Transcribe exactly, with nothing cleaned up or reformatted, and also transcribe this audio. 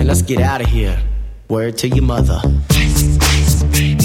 let's get out of here. Word to your mother. Ice, ice, baby.